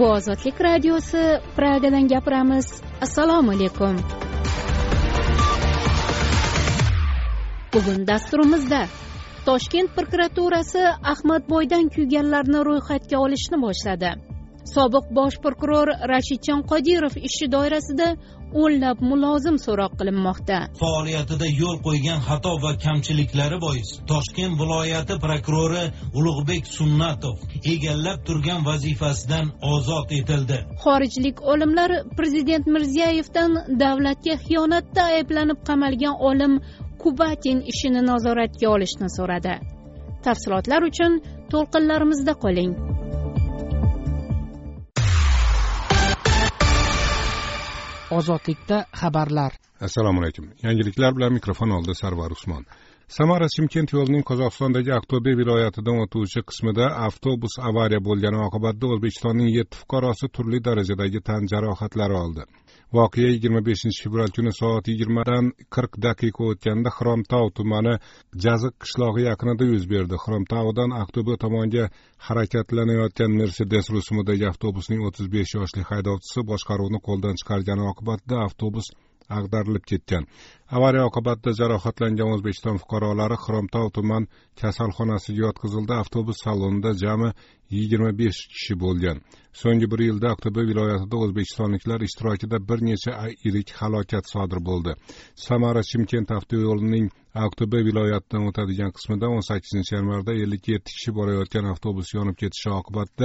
Bu Ozodlik radiosi, Pragadan gapiramiz. Assalomu alaykum. Bugun dasturimizda Toshkent prokuraturasi Ahmadboydan kuyganlarni ro'yxatga olishni boshladi. Sobiq bosh prokuror Rashidjon Qodirov ishi doirasida o'nlab mulozim so'roq qilinmoqda. Faoliyatida yo'l qo'ygan xato va kamchiliklari bois Toshkent viloyati prokurori Ulug'bek Sunnatov egallab turgan vazifasidan ozod etildi. Xorijlik olimlar Prezident Mirziyoyevdan davlatga xiyonatda ayblanib qamalgan olim Kubatin ishini nazoratga olishni so'radi. Tafsilotlar uchun to'lqinlarimizda qoling. Ozodlikda xabarlar. Assalomu alaykum. Yangiliklar bilan mikrofon oldida Sarvar Usmon. Samara-Chimkent yo'lining Qozog'istondagi Aqto'be viloyatidan o'tuvchi qismida avtobus avariya bo'lgani oqibatida O'zbekistonning 7 fuqarosi turli darajadagi tan jarohatlari oldi. Voqea 25 fevral kuni soat 20 dan 40 daqiqa o'tganda Xromtau tumani Jaziq qishlog'i yaqinida yuz berdi. Xromtaudan Aqto'be tomonga harakatlanayotgan Mercedes rusumidagi avtobusning 35 yoshli haydovchisi boshqaruvni qo'ldan chiqargani oqibatida avtobus ag'darilib ketgan. Avariya oqibatida jarohatlangan O'zbekiston fuqarolari Xromtau tuman kasalxonasiga yotqizildi. Avtobus salonida jami 25 kishi bo'lgan. So'nggi bir yilda Aqto'be viloyatida o'zbekistonliklar ishtirokida bir necha yirik halokat sodir bo'ldi. Samara-Chimkent avtoyo'lining Aqto'be viloyatidan o'tadigan qismida 18-yanvarda 57 kishi borayotgan avtobus yonib ketishi oqibatida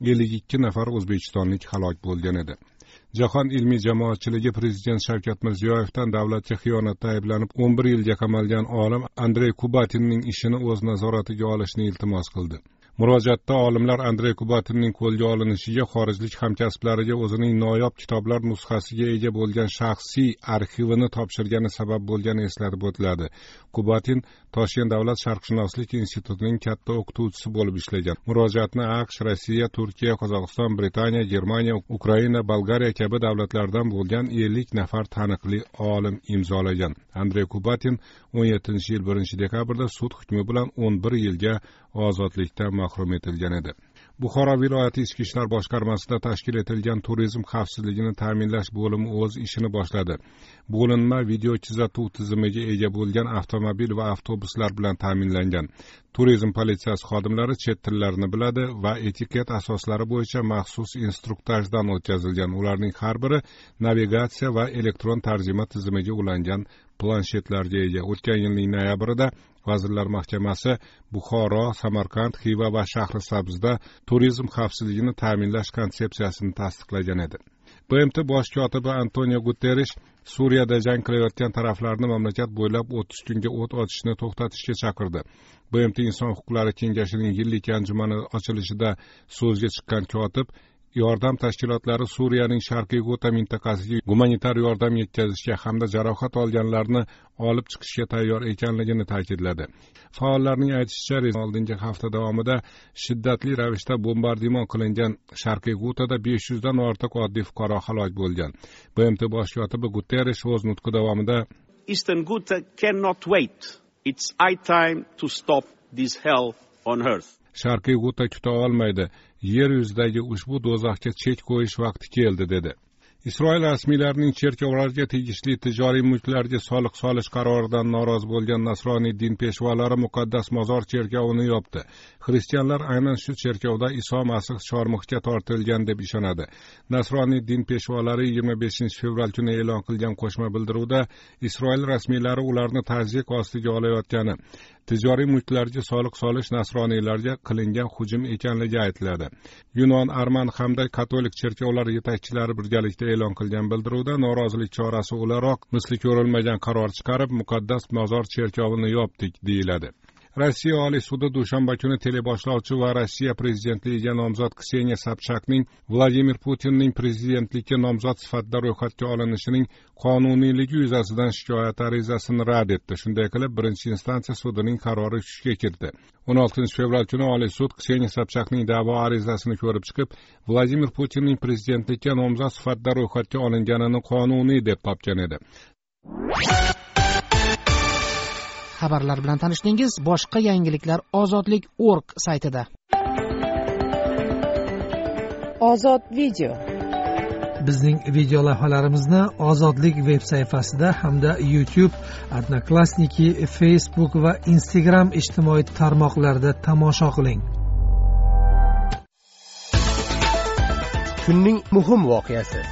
52 nafar o'zbekistonlik halok bo'lgan edi. Jahon ilmiy jamoatchiligi Prezident Shavkat Mirziyoyevdan davlatga xiyonatda ayblanib 11 yilga qamalgan olim Andrey Kubatinning ishini o'z nazoratiga olishni iltimos qildi. Murojaatda olimlar Andrey Kubatinning qo'lga olinishiga xorijlik hamkasblariga o'zining noyob kitoblar nusxasiga ega bo'lgan shaxsiy arxivini topshirgani sabab bo'lgani eslatib o'tiladi. Kubatin Toshkent davlat sharqshunoslik institutining katta o'qituvchisi bo'lib ishlagan. Murojaatni AQSh, Rossiya, Turkiya, Qozog'iston, Britaniya, Germaniya, Ukraina, Bolgariya kabi davlatlardan bo'lgan 50 nafar taniqli olim imzolagan. Andrey Kubatin 17-yil 1-dekabrda sud hukmi bilan 11 yilga ozodlikdan mahrum etilgan edi. Buxoro viloyati ichki ishlar boshqarmasida tashkil etilgan turizm xavfsizligini ta'minlash bo'limi o'z ishini boshladi. Bo'linma video kuzatuv tizimiga ega bo'lgan avtomobil va avtobuslar bilan ta'minlangan. Turizm politsiyasi xodimlari chet tillarini biladi va etiket asoslari bo'yicha maxsus instruktajdan o'tkazilgan. Ularning har biri navigatsiya va elektron tarjima tizimiga ulangan planshetlarga ega. O'tgan yilning noyabrida Vazirlar Mahkamasi Buxoro, Samarqand, Xiva va Shahrisabzda turizm xavfsizligini ta'minlash konsepsiyasini tasdiqlagan edi. BMT bosh kotibi Antonio Guterres Suriyada jang qilayotgan taraflarni mamlakat bo'ylab 30 kunga o't ochishni to'xtatishga chaqirdi. BMT Inson huquqlari kengashining yillik anjumani ochilishida so'zga chiqqan kotib yordam tashkilotlari Suriyaning Sharqiy G'uta mintaqasiga gumanitar yordam yetkazishga hamda jarohat olganlarni olib chiqishga tayyor ekanligini ta'kidladi. Faollarning aytishicha, oldingi hafta davomida shiddatli ravishda bombardimon qilingan Sharqiy G'utada 500 dan ortiq oddiy fuqaro halok bo'lgan. BMT bosh kotibi Guterres o'z nutqi davomida Eastern Ghouta cannot wait. It's high time to stop this hell on earth. Sharqiy G'uta kuta olmaydi. Yer yuzidagi ushbu do'zaxga chek qo'yish vaqti keldi dedi. Isroil rasmiylarining cherkovlarga tegishli tijoriy mulklarga soliq solish qaroridan norozi bo'lgan nasroniy din peshvolari muqaddas mozor cherkovini yopdi. Xristianlar aynan shu cherkovda Iso Masih chormixga tortilgan deb ishonadi. Nasroniy din peshvolari 25 fevral kuni e'lon qilgan qo'shma bildiruvda Isroil rasmiylari ularni tazyiq ostiga olayotgani, tijoriy mulklarga soliq solish nasroniylarga qilingan hujum ekanligi aytiladi. Yunon, arman hamda katolik cherkovlar yetakchilari birgalikda e'lon qilgan bildiruvda norozilik chorasi o'laroq misli ko'rilmagan qaror chiqarib muqaddas mozor cherkovini yopdik deyiladi. Rossiya Oliy sudi dushanba kuni teleboshlovchi va Rossiya prezidentligiga nomzod Kseniya Sobchakning Vladimir Putinning prezidentlikka nomzod sifatida ro'yxatga olinishining qonuniyligi yuzasidan shikoyat arizasini rad etdi. Shunday qilib, birinchi instansiya sudining qarori kuchga kirdi. 16 fevral kuni Oliy sud Kseniya Sobchakning da'vo arizasini ko'rib chiqib, Vladimir Putinning prezidentlikka nomzod sifatida ro'yxatga olinganini qonuniy deb topgan edi. Xabarlar bilan tanishdingiz. Boshqa yangiliklar ozodlik.org saytida. Ozod video. Bizning video lavhalarimizni Ozodlik veb sayfasida hamda YouTube, Odnoklassniki, Facebook va Instagram ijtimoiy tarmoqlarida tomosha qiling. Kunning muhim voqeasi.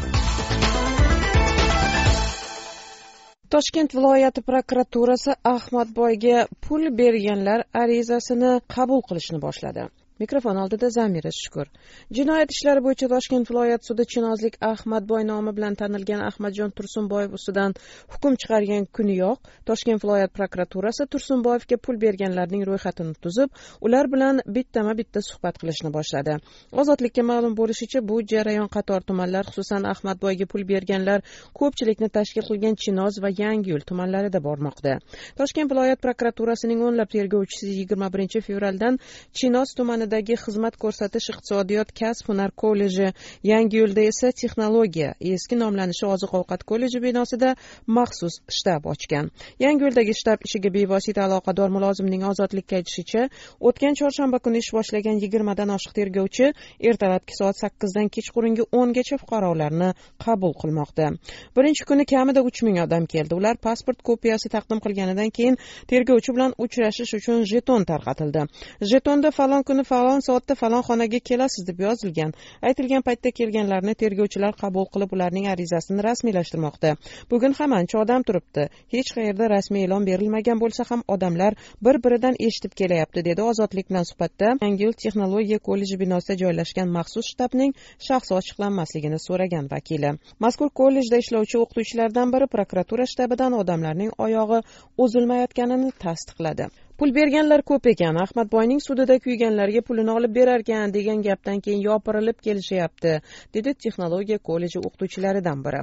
Toshkent viloyati prokuraturasi Ahmadboyga pul berganlar arizasini qabul qilishni boshladi. Mikrofon oldida Zamira Shukur. Jinoyat ishlari bo'yicha Toshkent viloyat sudi chinozlik Ahmadboy nomi bilan tanilgan Ahmadjon Tursunboyev ustidan hukm chiqargan kuniyoq Toshkent viloyat prokuraturasi Tursunboyevga pul berganlarning ro'yxatini tuzib, ular bilan bittama-bitta suhbat qilishni boshladi. Ozodlikka ma'lum bo'lishicha, bu jarayon qator tumanlar, xususan Ahmadboyga pul berganlar ko'pchilikni tashkil qilgan Chinoz va Yangiyo'l tumanlarida bormoqda. Toshkent viloyat prokuraturasining o'nlab tergovchisi 21 fevraldan Chinoz tumanida xizmat ko'rsatish iqtisodiyot kasb hunar kolleji, Yangiyo'lda esa texnologiya, eski nomlanishi oziq-ovqat kolleji binosida maxsus shtab ochgan. Yangiyo'ldagi shtab ishiga bevosita aloqador mulozimning ozodlikka aytishicha, o'tgan chorshanba kuni ish boshlagan 20 dan oshiq tergovchi ertalabki soat 8 dan kechqurungi 10 gacha fuqarolarni qabul qilmoqda. Birinchi kuni kamida 3000 odam keldi. Ular pasport kopiyasi taqdim qilganidan keyin tergovchi bilan uchrashish uchun jeton tarqatildi. Jetonda falon kuni falon soatda falon xonaga kelasiz deb yozilgan. Aytilgan paytda kelganlarni tergovchilar qabul qilib, ularning arizasini rasmiylashtirmoqda. Bugun ham ancha odam turibdi. Hech qayerda rasmiy e'lon berilmagan bo'lsa ham odamlar bir-biridan eshitib kelyapti, dedi Ozodlik bilan suhbatda Yangiyo'l texnologiya kolleji binosida joylashgan maxsus shtabning shaxsi ochiqlanmasligini so'ragan vakili. Mazkur kollejda ishlovchi o'qituvchilardan biri prokuratura shtabidan odamlarning oyog'i uzilmayotganini tasdiqladi. Pul berganlar ko'p ekan. Ahmadboyning sudida kuyganlarga pulini olib berarkan degan gapdan keyin yopirilib kelishyapti, dedi texnologiya kolleji o'qituvchilaridan biri.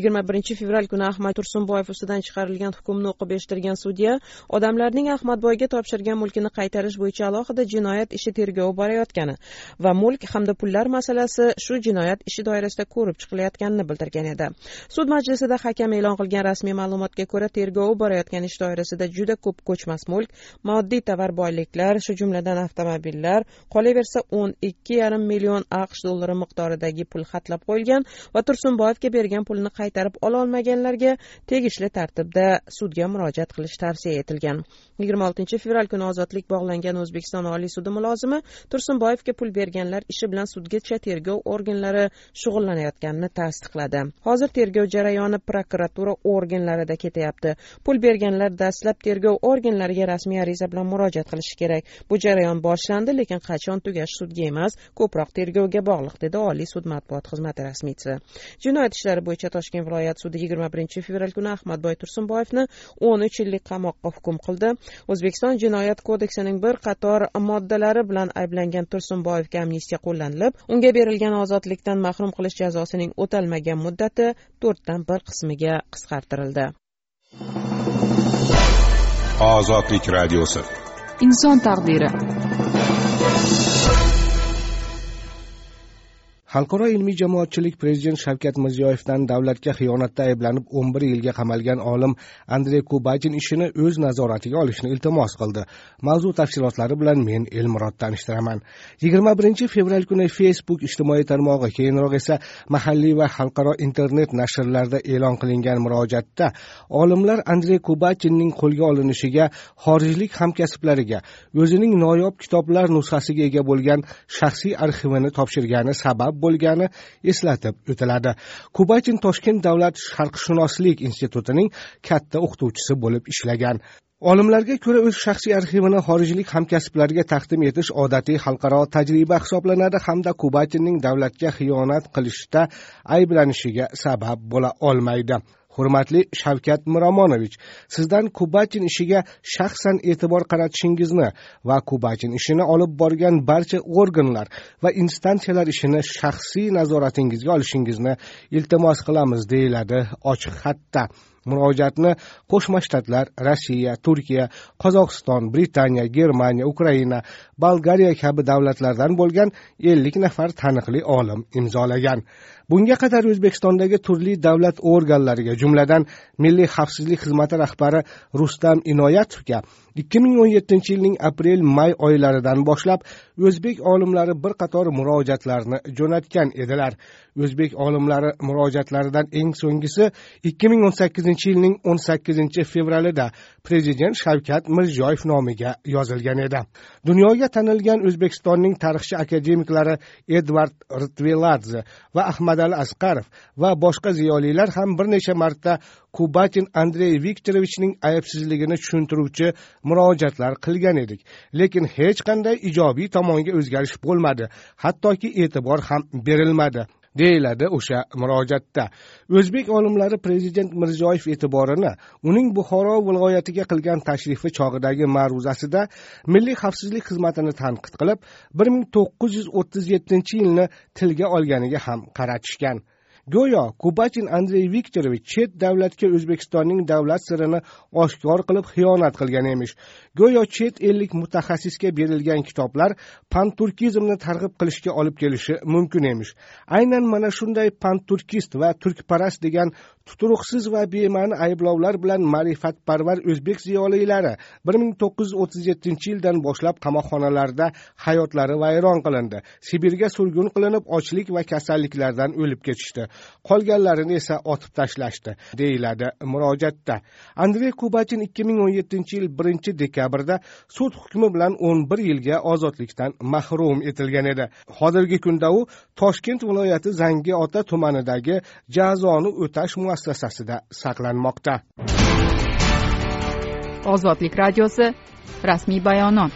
21 fevral kuni Ahmad Tursunboyev ustidan chiqarilgan hukmni o'qib eshittirgan sudya odamlarning Ahmadboyga topshirgan mulkini qaytarish bo'yicha alohida jinoyat ishi tergovi borayotgani va mulk hamda pullar masalasi shu jinoyat ishi doirasida ko'rib chiqilayotganini bildirgan edi. Sud majlisida hakam e'lon qilgan rasmiy ma'lumotga ko'ra, tergovi borayotgan ish doirasida juda ko'p ko'chmas mulk, moddiy tovar boyliklar, shu jumladan avtomobillar, qolaversa 12,5 million AQSh dollari miqdoridagi pul xatlab qo'yilgan va Tursunboyevga bergan pulni qaytarib ola olmaganlarga tegishli tartibda sudga murojaat qilish tavsiya etilgan. 26 fevral kuni ozodlik bog'langan O'zbekiston Oliy sudi mulozimi Tursunboyevga pul berganlar ishi bilan sudgacha tergov organlari shug'ullanayotganini tasdiqladi. Hozir tergov jarayoni prokuratura organlarida ketyapti. Pul berganlar dastlab tergov organlariga rasmiy ariza bilan murojaat qilishi kerak. Bu jarayon boshlandi, lekin qachon tugashi sudga emas, ko'proq tergovga bog'liq, dedi Oliy sud matbuot xizmati rasmiysi. Jinoyat ishlari bo'yicha Toshkent viloyat sudi 21 fevral kuni Ahmadboy Tursunboyevni 13 yillik qamoqqa hukm qildi. O'zbekiston Jinoyat kodeksining bir qator moddalari bilan ayblangan Tursunboyevga amnistiya qo'llanilib, unga berilgan ozodlikdan mahrum qilish jazosining o'talmagan muddati 4 dan 1 qismiga qisqartirildi. Ozodlik radiosi. Inson taqdiri. Xalqaro ilmiy jamoatchilik prezident Shavkat Mirziyoyevdan davlatga xiyonatda ayblanib 11 yilga qamalgan olim Andrey Kubachin ishini o'z nazoratiga olishni iltimos qildi. Mavzu tafsilotlari bilan men Elmurod tanishtiraman. 21 fevral kuni Facebook ijtimoiy tarmog'i, keyinroq esa mahalliy va xalqaro internet nashrlarda e'lon qilingan murojaatda olimlar Andrey Kubachinning qo'lga olinishiga xorijlik hamkasblariga o'zining noyob kitoblar nusxasiga ega bo'lgan shaxsiy arxivini topshirgani sabab bo'lgani eslatib o'tiladi. Kubachin Toshkent davlat sharqshunoslik institutining katta o'qituvchisi bo'lib ishlagan. Olimlarga ko'ra, o'z shaxsiy arxivini xorijlik hamkasblariga taqdim etish odatiy xalqaro tajriba hisoblanadi hamda Kubachinning davlatga xiyonat qilishda ayblanishiga sabab bo'la olmaydi. Hurmatli Shavkat Miromonovich, sizdan Kubachin ishiga shaxsan e'tibor qaratishingizni va Kubachin ishini olib borgan barcha organlar va instansiyalar ishini shaxsiy nazoratingizga olishingizni iltimos qilamiz, deyiladi ochiq xatda. Murojaatni Qo'shma Shtatlar, Rossiya, Turkiya, Qozog'iston, Britaniya, Germaniya, Ukraina, Bolgariya kabi davlatlardan bo'lgan 50 nafar taniqli olim imzolagan. Bunga qadar O'zbekistondagi turli davlat organlariga, jumladan Milliy xavfsizlik xizmati rahbari Rustam Inoyatovga 2017-yilning aprel-may oylaridan boshlab o'zbek olimlari bir qator murojaatlarni jo'natgan edilar. O'zbek olimlari murojaatlaridan eng so'nggisi 2018-yilning 18-fevralida Prezident Shavkat Mirziyoyev nomiga yozilgan edi. Dunyoga tanilgan O'zbekistonning tarixchi akademiklari Edvard Ritveladze va Ahmadali Asqarov va boshqa ziyolilar ham bir necha marta Kubatin Andrey Viktorovichning aybsizligini tushuntiruvchi murojaatlar qilgan edik. Lekin hech qanday ijobiy tomonga o'zgarish bo'lmadi, hattoki e'tibor ham berilmadi, deyiladi o'sha murojaatda. O'zbek olimlari Prezident Mirziyoyev e'tiborini uning Buxoro viloyatiga qilgan tashrifi chog'idagi ma'ruzasida Milliy xavfsizlik xizmatini tanqid qilib, 1937-yilni tilga olganiga ham qaratishgan. Go'yo Kubatin Andrey Viktorovich chet davlatga O'zbekistonning davlat sirini oshkor qilib xiyonat qilgan emish. Go'yo chet ellik mutaxassisga berilgan kitoblar panturkizmni targ'ib qilishga olib kelishi mumkin emish. Aynan mana shunday panturkist va turkparast degan tuturuqsiz va bema'ni ayblovlar bilan ma'rifatparvar o'zbek ziyolilari 1937-yildan boshlab qamoqxonalarda hayotlari vayron qilindi. Sibirga surgun qilinib, ochlik va kasalliklardan o'lib ketishdi. Qolganlarini esa otib tashlashdi, deyiladi murojaatda. Andrey Kubatin 2017-yil 1-dekabrda sud hukmi bilan 11 yilga ozodlikdan mahrum etilgan edi. Hozirgi kunda u Toshkent viloyati Zangiota tumanidagi jazoni o'tash muassasasida saqlanmoqda. Ozodlik radiosi rasmiy bayonot.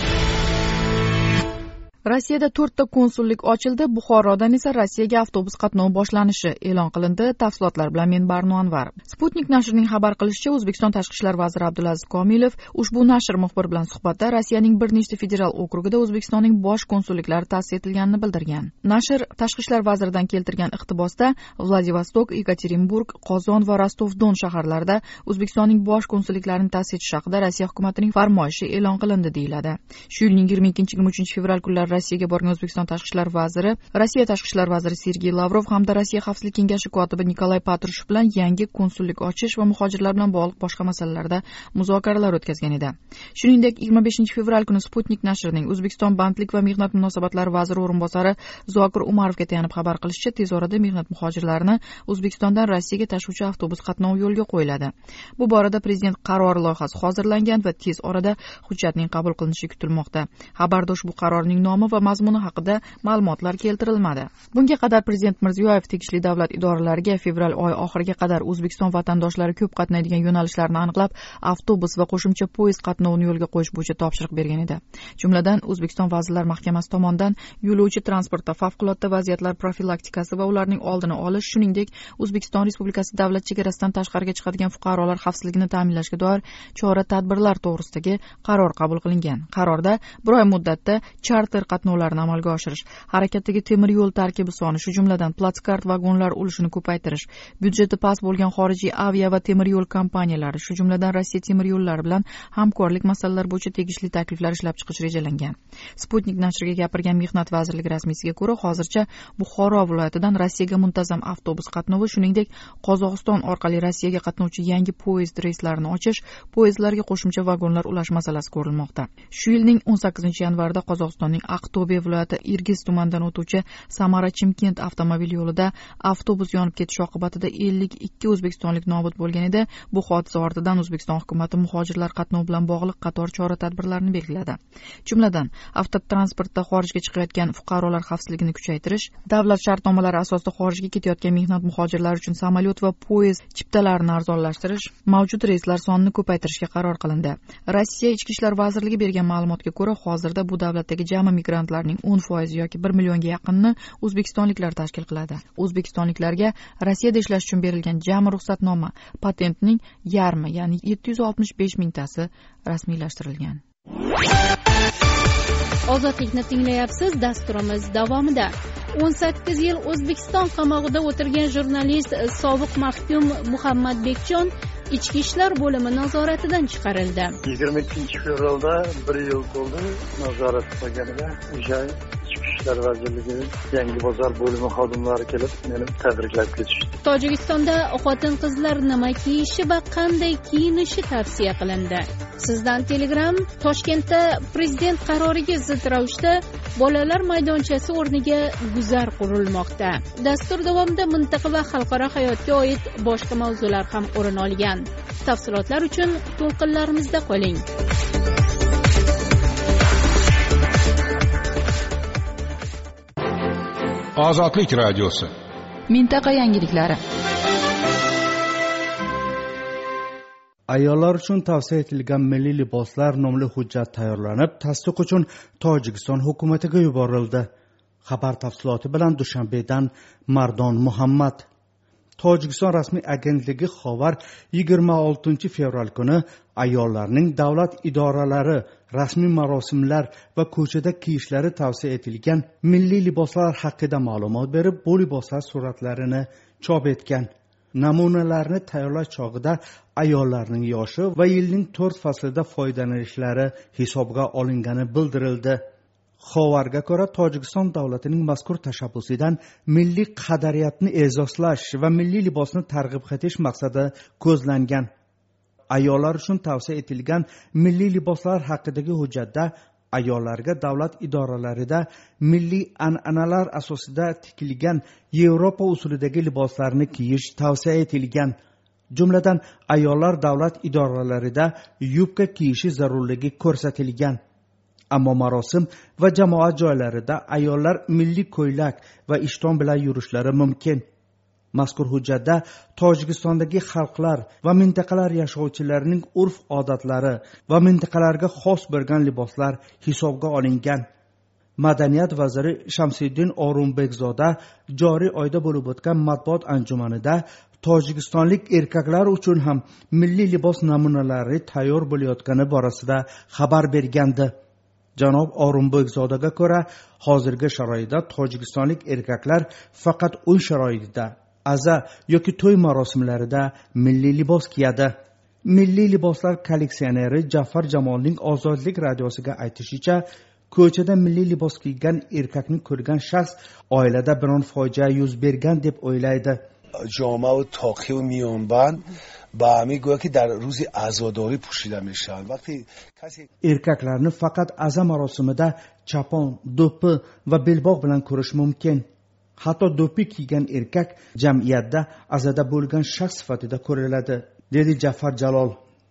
Rossiyada 4 ta konsullik ochildi, Buxorodan esa Rossiyaga avtobus qatnovi boshlanishi e'lon qilindi. Tafsilotlar bilan men Barno Anvar. Sputnik nashrining xabar qilishicha, O'zbekiston tashqi ishlar vaziri Abdulaziz Komilov ushbu nashr muxbir bilan suhbatda Rossiyaning bir nechta federal okrugida O'zbekistonning bosh konsulliklari ta'sis etilganini bildirgan. Nashr tashqi ishlar vaziridan keltirgan iqtibosda Vladivostok, Yekaterinburg, Qozon va Rostov-Don shaharlarida O'zbekistonning bosh konsulliklarini ta'sis etish haqida Rossiya hukumatining farmoyishi e'lon qilindi, deyiladi. Shu yilning 22-23 fevral kunlari Rossiyaga borgan O'zbekiston tashqi ishlar vaziri, Rossiya tashqi ishlar vaziri Sergey Lavrov hamda Rossiya xavfsizlik kengashi kotibi Nikolay Patrushev bilan yangi konsullik ochish va muhojirlar bilan bog'liq boshqa masalalarda muzokaralar o'tkazgan edi. Shuningdek, 25 fevral kuni Sputnik nashrining O'zbekiston bandlik va mehnat munosabatlari vaziri o'rinbosari Zokir Umarovga tayanib xabar qilishicha, tez orada mehnat muhojirlarini O'zbekistondan Rossiyaga tashuvchi avtobus qatnovi yo'lga qo'yiladi. Bu borada prezident qarori loyihasi hozirlangan va tez orada hujjatning qabul qilinishi kutilmoqda. Xabarda ushbu qarorning nomi va mazmuni haqida ma'lumotlar keltirilmadi. Bunga qadar prezident Mirziyoyev tegishli davlat idoralariga fevral oyi oxiriga qadar O'zbekiston vatandoshlari ko'p qatnaydigan yo'nalishlarni aniqlab, avtobus va qo'shimcha poyezd qatnovini yo'lga qo'yish bo'yicha topshiriq bergan edi. Jumladan, O'zbekiston Vazirlar Mahkamasi tomonidan yo'lovchi transportda favqulodda vaziyatlar profilaktikasi va ularning oldini olish, shuningdek, O'zbekiston Respublikasi davlat chegarasidan tashqariga chiqadigan fuqarolar xavfsizligini ta'minlashga doir chora-tadbirlar to'g'risidagi qaror qabul qilingan. Qarorda bir oy muddatda charter qatnovlarni amalga oshirish, harakatdagi temir yo'l tarkibi soni, shu jumladan platskart vagonlar ulushini ko'paytirish, byudjeti past bo'lgan xorijiy avia va temir yo'l kompaniyalari, shu jumladan Rossiya temir yo'llari bilan hamkorlik masalalari bo'yicha tegishli takliflar ishlab chiqish rejalangan. Sputnik nashriga gapirgan Mehnat vazirligi rasmiysiga ko'ra, hozircha Buxoro viloyatidan Rossiyaga muntazam avtobus qatnovi, shuningdek, Qozog'iston orqali Rossiyaga qatnovchi yangi poyezd reyslarini ochish, poyezdlarga qo'shimcha vagonlar ulash masalasi ko'rilmoqda. Shu yilning 18-yanvarida Qozog'istonning Aqto'be viloyati Irgiz tumanidan o'tuvchi Samara-Chimkent avtomobil yo'lida avtobus yonib ketishi oqibatida 52 o'zbekistonlik nobud bo'lgan edi. Bu hodisa ortidan O'zbekiston hukumati muhojirlar qatnovi bilan bog'liq qator chora-tadbirlarni belgiladi. Jumladan, avtotransportda xorijga chiqayotgan fuqarolar xavfsizligini kuchaytirish, davlat shartnomalari asosida xorijga ketayotgan mehnat muhojirlari uchun samolyot va poyezd chiptalarini arzonlashtirish, mavjud reyslar sonini ko'paytirishga qaror qilindi. Rossiya Ichki ishlar vazirligi bergan ma'lumotga ko'ra, hozirda bu davlatdagi jami migrantlarning 10% yoki 1 millionga yaqinini o'zbekistonliklar tashkil qiladi. O'zbekistonliklarga Rossiyada ishlash uchun berilgan jami ruxsatnoma patentning yarmi, ya'ni 765 mingtasi rasmiylashtirilgan. Ozodlikni tinglayapsiz, dasturimiz davomida. 18 yil O'zbekiston qamoqida o'tirgan jurnalist sobiq mahkum Muhammad Bekjon Ichki ishlar bo'limi nazoratidan chiqarildi. 22-fevralda 1 yil to'ldi nazorat qilganiga. O'sha Ichki ishlar vazirligi Yangi bozor bo'limi xodimlari kelib meni tabriklab ketishdi. Tojikistonda xotin-qizlar nima kiyishi va qanday kiyinishi tavsiya qilindi. Sizdan Telegram Toshkentda prezident qaroriga zid ravishda bolalar maydonchasi o'rniga guzar qurilmoqda. Dastur davomida mintaqa va xalqaro hayotga oid boshqa mavzular ham o'rin olgan. Tafsilotlar uchun to'lqinlarimizda qoling. Ozodlik radiosi. Mintaqa yangiliklari. Ayollar uchun tavsiya etilgan milliy liboslar nomli hujjat tayyorlanib, tasdiq uchun Tojikiston hukumatiga yuborildi. Xabar tafsiloti bilan Dushanbedan Mardon Muhammad. Tojikiston rasmiy agentligi xabar 26 fevral kuni ayollarning davlat idoralari, rasmiy marosimlar va ko'chada kiyishlari tavsiya etilgan milliy liboslar haqida ma'lumot berib, bu liboslar suratlarini chop etgan. Namunalarni tayyorlash chog'ida ayollarning yoshi va yilning 4 faslida foydalanishlari hisobga olingani bildirildi. Xabarga ko'ra, Tojikiston davlatining mazkur tashabbusidan milliy qadariyatni e'zozlash va milliy libosni targ'ib etish maqsadi ko'zlangan. Ayollar uchun tavsiya etilgan milliy liboslar haqidagi hujjatda ayollarga davlat idoralarida milliy an'analar asosida tikilgan Yevropa usulidagi liboslarni kiyish tavsiya etilgan. Jumladan, ayollar davlat idoralarida yubka kiyishi zarurligi ko'rsatilgan. Ammo marosim va jamoat joylarida ayollar milliy ko'ylak va ishton bilan yurishlari mumkin. Mazkur hujjatda Tojikistondagi xalqlar va mintaqalar yashovchilarining urf-odatlari va mintaqalarga xos bo'lgan liboslar hisobga olingan. Madaniyat vaziri Shamsiddin O'rumbekzoda joriy oyda bo'lib o'tgan matbuot anjumanida tojikistonlik erkaklar uchun ham milliy libos namunalari tayyor bo'layotgani borasida xabar bergandi. Janob O'rumbekzodaga ko'ra, hozirgi sharoitda tojikistonlik erkaklar faqat uy sharoitida, aza yoki to'y marosimlarida milliy libos kiyadi. Milliy liboslar kolleksioneri Jafar Jamolning Ozodlik radiosiga aytishicha, ko'chada milliy libos kiygan erkakni ko'rgan shaxs oilada biron fojia yuz bergan deb o'ylaydi. جامه و تاقی و میانبند با همه گویا که در روز عزاداری پوشیده میشن. وقتی کسی erkaklarni faqat aza marosimida chapon, do'ppi va belbog' bilan ko'rish mumkin. Hatto do'ppi kiygan erkak jamiyatda azada bo'lgan shaxs sifatida ko'riladi, dedi Jafar Jalol.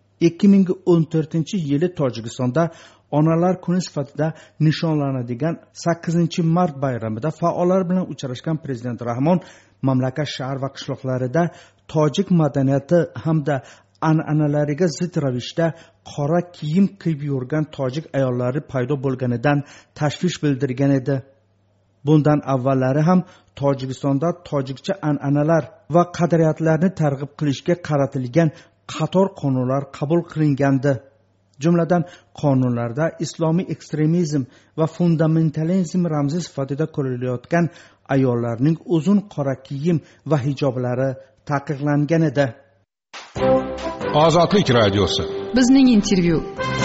2014-yili Tojikistonda Onalar kuni sifatida nishonlanadigan 8-mart bayramida faollar bilan uchrashgan prezident Rahmon mamlakat shahar va qishloqlarida tojik madaniyati hamda an'analariga zid ravishda qora kiyim kiyib yurgan tojik ayollari paydo bo'lganidan tashvish bildirgan edi. Bundan avvallari ham Tojikistonda tojikcha an'analar va qadriyatlarni targ'ib qilishga qaratilgan qator qonunlar qabul qilingandi. Jumladan, qonunlarda islomiy ekstremizm va fundamentalizm ramzi sifatida ko'rilayotgan ayollarning uzun qora kiyim va hijoblari taqiqlangan edi. Ozodlik radiosi. Bizning intervyu.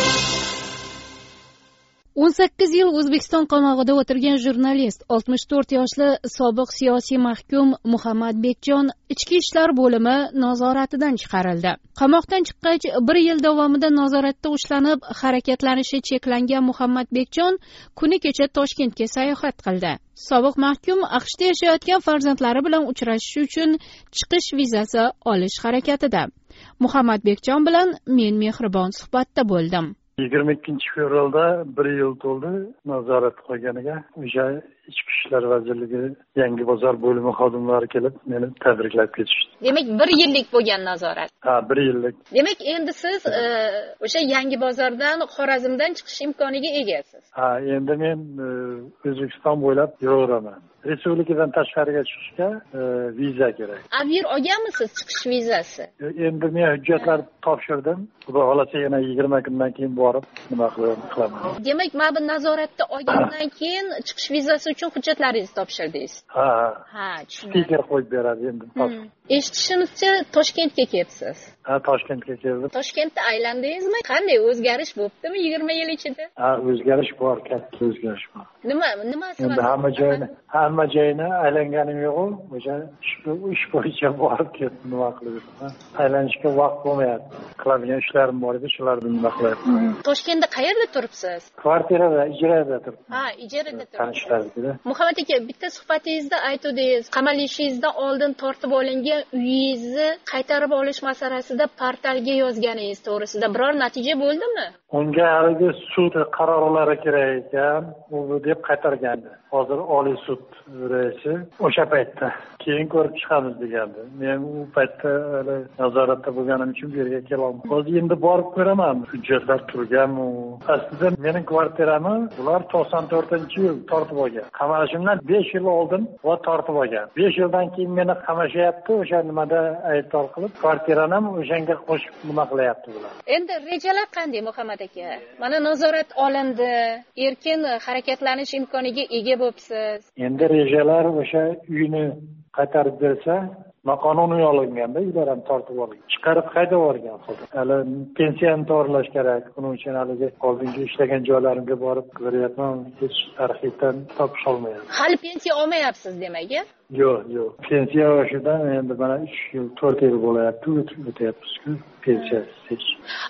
18 yil O'zbekiston qamog'ida o'tirgan jurnalist 64 yoshli sobiq siyosiy mahkum Muhammad Bekjon Ichki ishlar bo'limi nazoratidan chiqarildi. Qamoqdan chiqqach 1 yil davomida nazoratda ushlanib, harakatlanishi cheklangan Muhammad Bekjon kuni kecha Toshkentga sayohat qildi. Sobiq mahkum AQShda yashayotgan farzandlari bilan uchrashish uchun chiqish vizasi olish harakatida. Muhammad Bekjon bilan men mehribon suhbatda bo'ldim. 22 fevralda 1 yil to'ldi nazorat qilganiga. O'sha Ichki ishlar vazirligi Yangi bozor bo'limi xodimlari kelib meni tabriklab ketishdi. Demak, 1 yillik bo'lgan nazorat. Ha, 1 yillik. Demak, endi siz o'sha Yangi bozordan Xorazmdan chiqish imkoniga egasiz. Ha, endi men O'zbekiston bo'ylab yuraveraman. Respublikadan tashqariga chiqishga viza kerak. Aviar olganmisiz chiqish vizasi? Endi men hujjatlar topshirdim. Xudo xolasa yana 20 kundan keyin bu borib nima qilaman. Demak, mana bu nazoratda olgandan keyin chiqish vizasi uchun hujjatlaringizni topshirdingiz. Ha, stiker qo'yib beradi endi. Eshitishimizcha Toshkentga kelibsiz. Ha, Toshkentga keldim. Toshkentda aylandingizmi? Qanday o'zgarish bo'ptimi 20 yil ichida? Ha, o'zgarish bor, katta o'zgarish bor. Nima sabab? Hamma joyini aylanganim yo'q, o'sha ish bo'yicha borib ketdim, nima qilaman. Aylanishga vaqt bo'lmayapti. Qiladigan ishlarim bor edi, shularni nima qilyapman. Toshkentda qayerda turibsiz? Kvartirada, ijarada turibman. Ha, ijarada turibsiz. Tanishlarnikida. Muhammad aka, bitta suhbatingizda aytdingiz, qamalishingizdan oldin tortib olingan uyingizni qaytarib olish masalasida portalga yozganingiz to'g'risida biror natija bo'ldimi? Unga haligi sud qarorlari kerak ekan, u deb qaytargandi. Hozir Oliy sud raisi o'sha paytda keyin ko'rib chiqamiz degandi. Men u paytda nazoratda bo'lganim uchun bu yerga kela olmadim. Hozir endi borib ko'raman. Hujjatlar turganmi? Aslida mening kvartiramni ular 94-yil tortib olgan. Qamalishimdan 5 yil oldin va tortib olgan. 5 yildan keyin meni qamashyapti, o'sha nimada aybdor qilib, kvartirani ham o'shanga qo'shib nima qilyapti bular. Endi rejalar qanday, Muhammad aka? Mana nazorat olindi, erkin harakatlanish imkoniga ega bo'libsiz. Endi rejalar o'sha uyni qaytarib bersa, noqonuniy olinganda uylar ham tortib olgan. Chiqarib haydab yuborgan hozir. Hali pensiyani to'g'rilash kerak. Buning uchun haliga oldingi ishlagan joylarimga borib qidiryapman, hech arxivdan topish olmayapman. Hali pensiya olmayapsiz demak, a? Yo'q. Pensiya olishidan endi mana 3 yil, 4 yil bo'layapti, o'tyapmiz-ku pensiyasiz.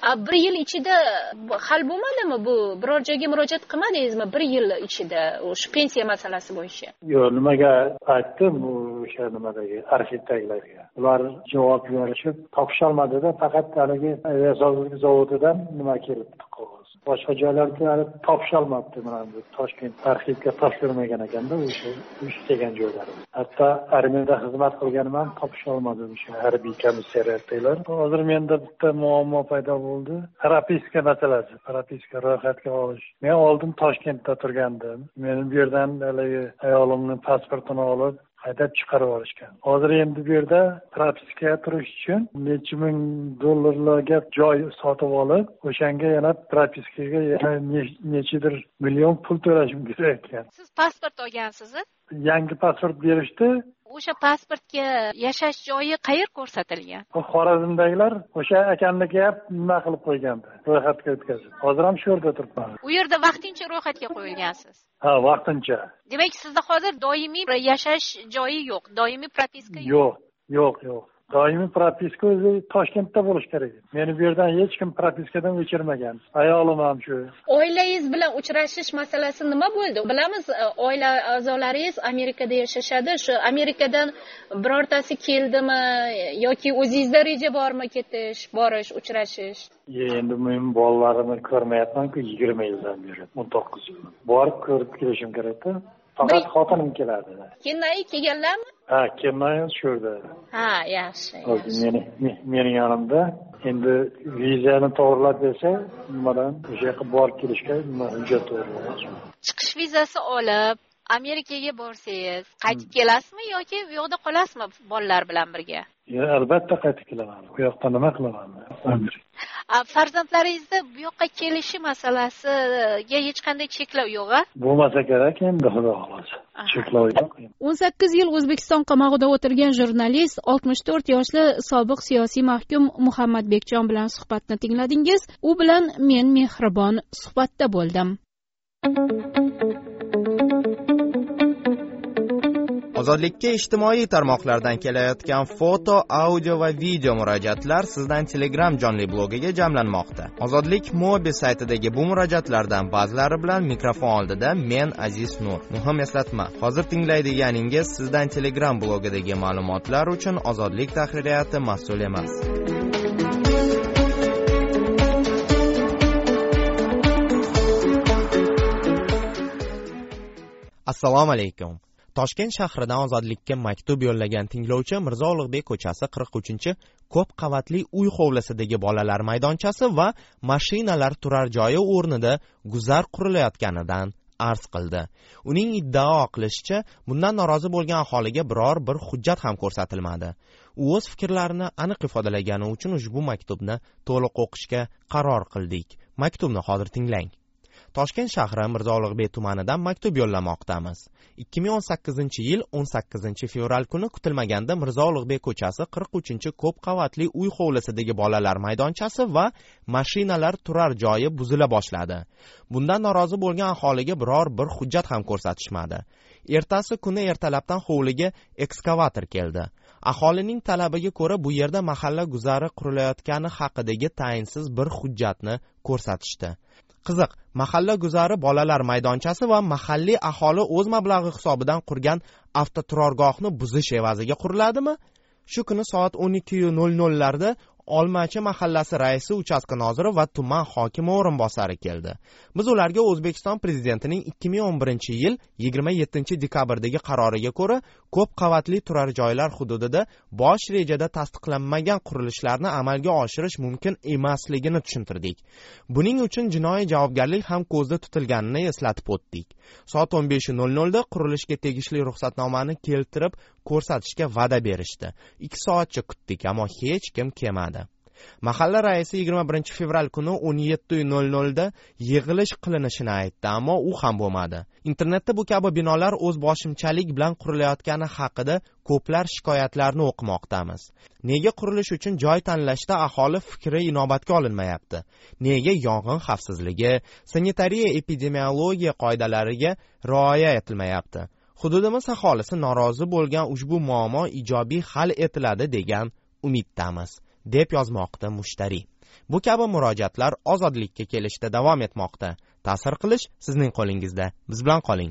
1 yil ichida hal bo'lmadimi bu? Biror joyga murojaat qilmadingizmi 1 yil ichida o'sha pensiya masalasi bo'yicha? Yo'q, nimaga aytdim, bu o'sha nimadagi arxivdagilarga. Ular javob berishib topisholmadi-da, faqat haligi aviasozlik zavodidan nima kelibdi qog'oz. Boshqa joylarga topisholmabdi, mana bu Toshkent arxivga topshirmagan ekanda o'sha ishlagan joylari. Hatto armiyada xizmat qilganim ham topisholmadim o'sha harbiy komissariyatdagilar. Hozir menda bitta muammo paydo bo'ldi. Propiska masalasi, propiska ro'yxatga olish. Men oldin Toshkentda turgandim. Meni bu yerdan haligi ayolimning pasportini olib haydab chiqarib olishgan. Hozir endi bu yerda propiskaga turish uchun necha ming dollarlarga joy sotib olib, o'shanga yana propiskaga yana nechidir million pul to'lashim kerak ekan. Siz pasport olgansiz? Yangi pasport berishdi. O'sha pasportga yashash joyi qayer ko'rsatilgan? Xorazmdagilar o'sha akamnikiga nima qilib qo'ygandi, ro'yxatga o'tkazib. Hozir ham shu yerda turibman. U yerda vaqtincha ro'yxatga qo'yilgansiz. Ha, vaqtincha. Demak, sizda hozir doimiy yashash joyi yo'q, doimiy propiska yo'q. Yo'q. Doimiy propiska o'zi Toshkentda bo'lish kerak. Meni bu yerdan hech kim propiskadan o'chirmagan. Ayolim ham shu. Oilangiz bilan uchrashish masalasi nima bo'ldi? Bilamiz, oila a'zolaringiz Amerikada yashashadi. Shu Amerikadan birortasi keldimi yoki o'zingizda reja bormi ketish, borish, uchrashish? Endi men bolalarimni ko'rmayapman-ku 20 yildan beri, 19 yil. Borib ko'rib kelishim kerak-da. Faqat xotinim keladi. Kennayi kelganlarmi? Ha, Kennayi shu yerda. Ha, yaxshi. Mening yonimda. Endi vizani to'g'rilab bersa, nimadan o'sha yoqqa borib kelishga hujjat to'g'rilaymiz. Chiqish vizasi olib Amerikaga borsangiz, qaytib kelasizmi yoki bu yoqda qolasizmi bolalar bilan birga? Albatta qaytib kelaman. Bu yoqda nima qilaman? Farzandlaringizni bu yoqqa kelishi masalasiga hech qanday cheklov yo'q-a? Bo'lmasa kerak endi xudo xohlasa. Cheklov yo'q. 18 yil O'zbekiston qamoqida o'tirgan jurnalist 64 yoshli sobiq siyosiy mahkum Muhammad Bekjon bilan suhbatni tingladingiz. U bilan men mehribon suhbatda bo'ldim. Ozodlikka ijtimoiy tarmoqlardan kelayotgan foto, audio va video murojaatlar sizdan Telegram jonli blogiga jamlanmoqda. Ozodlik mobil saytidagi bu murojaatlardan ba'zilari bilan mikrofon oldida men Aziz Nur. Muhim eslatma, hozir tinglaydiganingiz sizdan Telegram blogidagi ma'lumotlar uchun Ozodlik tahririyati mas'ul emas. Assalomu alaykum. Toshkent shahridan Ozodlikka maktub yo'llagan tinglovchi Mirzo Ulug'bek ko'chasi 43-chi ko'p qavatli uy hovlisidagi bolalar maydonchasi va mashinalar turar joyi o'rnida guzar qurilayotganidan arz qildi. Uning iddao qilishicha, bundan norozi bo'lgan aholiga biror bir hujjat ham ko'rsatilmadi. u o'z fikrlarini aniq ifodalagani uchun ushbu maktubni to'liq o'qishga qaror qildik. Maktubni hozir tinglang. Toshkent shahri Mirzo Ulug'bek tumanidan maktub yo'llamoqdamiz. 2018-yil 18 fevral kuni kutilmaganda Mirzo Ulug'bek ko'chasi 43-ko'p qavatli uy hovlisidagi bolalar maydonchasi va mashinalar turar joyi buzila boshladi. Bundan norozi bo'lgan aholiga biror bir hujjat ham ko'rsatishmadi. Ertasi kuni ertalabdan hovliga ekskavator keldi. Aholining talabiga ko'ra bu yerda mahalla guzari qurilayotgani haqidagi tayinsiz bir hujjatni ko'rsatishdi. Qiziq, mahalla guzari bolalar maydonchasi va mahalliy aholi o'z mablag'i hisobidan qurgan avtoturargohni buzish evaziga quriladimi? Shu kuni soat 12:00 larda Olmachi mahallasi raisi, uchastka noziri va tuman hokimi o'rinbosari keldi. Biz ularga O'zbekiston prezidentining 2011-yil 27-dekabrdagi qaroriga ko'ra ko'p qavatli turar joylar hududida bosh rejada tasdiqlanmagan qurilishlarni amalga oshirish mumkin emasligini tushuntirdik. Buning uchun jinoiy javobgarlik ham ko'zda tutilganini eslatib o'tdik. Soat 15:00 da qurilishga tegishli ruxsatnomani keltirib ko'rsatishga va'da berishdi. 2 soatcha kutdik, ammo hech kim kelmadi. Mahalla raisi 21 fevral kuni 17:00 da yig'ilish qilinishini aytdi, ammo u ham bo'lmadi. Internetda bu kabi binolar o'z boshimchalik bilan qurilayotgani haqida ko'plar shikoyatlarni o'qimoqdamiz. Nega qurilish uchun joy tanlashda aholi fikri inobatga olinmayapti? Nega yong'in xavfsizligi, sanitariya epidemiologiya qoidalariga rioya etilmayapti? Hududimiz aholisi norozi bo'lgan ushbu muammo ijobiy hal etiladi degan umiddamiz, deb yozmoqda mushtariy. Bu kabi murojaatlar ozodlikka kelishda davom etmoqda. Ta'sir qilish sizning qo'lingizda. Biz bilan qoling.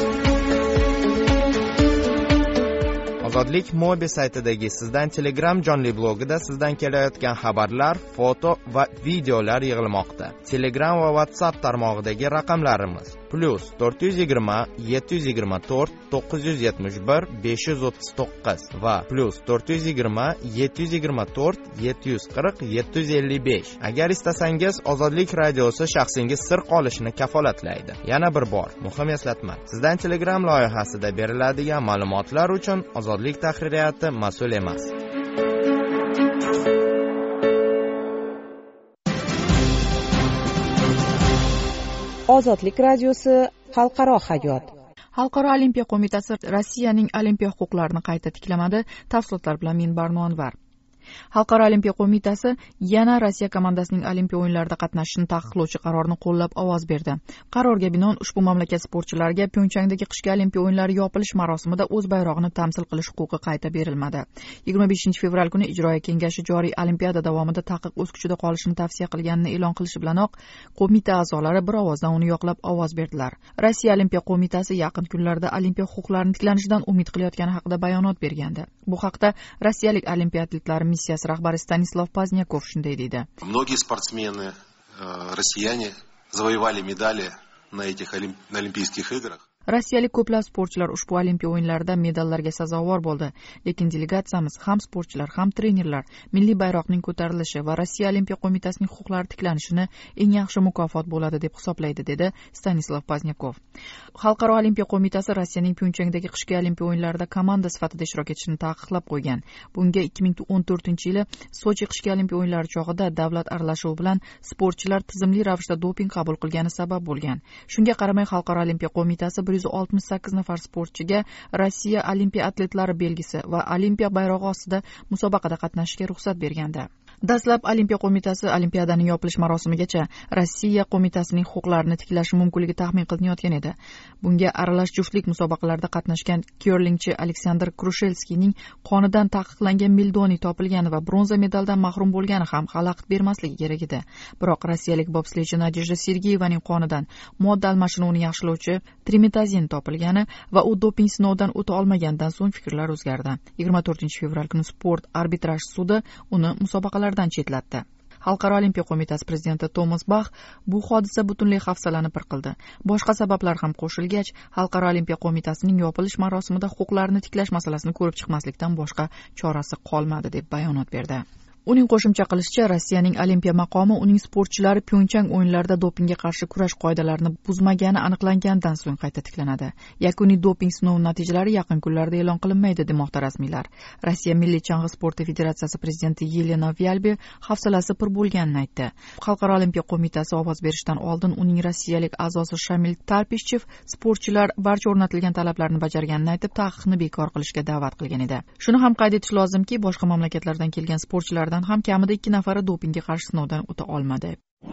Ozodlik Mobi saytidagi sizdan Telegram jonli blogida sizdan kelayotgan xabarlar, foto va videolar yig'ilmoqda. Telegram va WhatsApp tarmog'idagi raqamlarimiz +420 724 971 539 va +420 724 740 755. Agar istasangiz, Ozodlik radiosi shaxsingiz sir qolishini kafolatlaydi. Yana bir bor, muhim eslatma. Sizdan Telegram loyihasida beriladigan ma'lumotlar uchun Ozodlik tahririyati mas'ul emas. Ozodlik radiosi xalqaro hayot. Xalqaro olimpiya qo'mitasi Rossiyaning olimpiya huquqlarini qayta tiklamadi. Tafsilotlar bilan men Barnonvar. Xalqaro olimpiya qo'mitasi yana Rossiya komandasining olimpiya o'yinlarida qatnashishini taqiqlovchi qarorni qo'llab ovoz berdi. Qarorga binoan ushbu mamlakat sportchilariga Pxyonchangdagi qishki olimpiya o'yinlari yopilish marosimida o'z bayrog'ini tamsil qilish huquqi qayta berilmadi. 25 fevral kuni ijroiya kengashi joriy olimpiada davomida taqiq o'z kuchida qolishini tavsiya qilganini e'lon qilishi bilanoq qo'mita a'zolari bir ovozdan uni yoqlab ovoz berdilar. Rossiya olimpiya qo'mitasi yaqin kunlarda olimpiya huquqlarining tiklanishidan umid qilayotgani haqida bayonot bergandi. Bu haqda rossiyalik olimpiya atletlari missiyasi rahbari Stanislav Paznyakov shunday dedi. Многие спортсмены россияне завоевали медали на этих олимпийских играх. Rossiyalik ko'plab sportchilar ushbu olimpiya o'yinlarida medallarga sazovor bo'ldi, lekin delegatsiyamiz ham sportchilar, ham trenerlar milliy bayroqning ko'tarilishi va Rossiya olimpiya qo'mitasining huquqlari tiklanishini eng yaxshi mukofot bo'ladi deb hisoblaydi, dedi Stanislav Paznyakov. Xalqaro olimpiya qo'mitasi Rossiyaning Pxyonchangdagi qishki olimpiya o'yinlarida komanda sifatida ishtirok etishini taqiqlab qo'ygan. Bunga 2014-yili Sochi qishki olimpiya o'yinlari chog'ida davlat aralashuvi bilan sportchilar tizimli ravishda doping qabul qilgani sabab bo'lgan. Shunga qaramay Xalqaro olimpiya qo'mitasi 168 nafar sportchiga Rossiya olimpiya atletlari belgisi va olimpiya bayrog'i ostida musobaqada qatnashishga ruxsat bergandi. Dastlab olimpiya qo'mitasi olimpiadaning yopilish marosimigacha Rossiya qo'mitasining huquqlarini tiklashi mumkinligi taxmin qilinayotgan edi. Bunga aralash juftlik musobaqalarida qatnashgan curlingchi Aleksandr Krushelskiyning qonidan taqiqlangan meldoni topilgani va bronza medaldan mahrum bo'lgani ham xalaqit bermasligi kerak edi. Biroq rossiyalik bobsleychi Nadejda Sergeyevaning qonidan modda almashinuvini yaxshilovchi trimetazin topilgani va u doping sinovidan o'ta olmaganidan so'ng fikrlar o'zgardi. 24 fevral kuni sport arbitraj sudi uni musobaqalardan chetlatdi. Xalqaro olimpiya qo'mitasi prezidenti Tomas Bax bu hodisa butunlay hafsalani pir qildi. Boshqa sabablar ham qo'shilgach, Xalqaro olimpiya qo'mitasining yopilish marosimida huquqlarini tiklash masalasini ko'rib chiqmaslikdan boshqa chorasi qolmadi deb bayonot berdi. Uning qo'shimcha qilishicha, Rossiyaning olimpiya maqomi uning sportchilari Pyeongchang o'yinlarida dopingga qarshi kurash qoidalarini buzmagani aniqlangandan so'ng qayta tiklanadi. Yakuniy doping sinovi natijalari yaqin kunlarda e'lon qilinmaydi demoqda rasmiylar. Rossiya Milliy chang'i sporti federatsiyasi prezidenti Yelena Vyalbe hafsalasi pir bo'lganini aytdi. Xalqaro olimpiya qo'mitasi ovoz berishdan oldin uning rossiyalik a'zosi Shamil Tarpishev sportchilar barcha o'rnatilgan talablarni bajarganini aytib, taqiqni bekor qilishga da'vat qilgan edi. Shuni ham qayd etish lozimki, boshqa mamlakatlardan kelgan sportchilardan ham kamida 2 nafari dopingga qarshi sinovdan o'ta olmadi.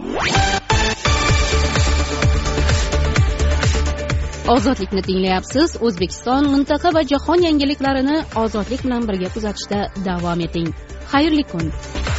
Ozodlikni tinglayapsiz. O'zbekiston, mintaqa va jahon yangiliklarini ozodlik bilan birga kuzatishda davom eting. Xayrli kun.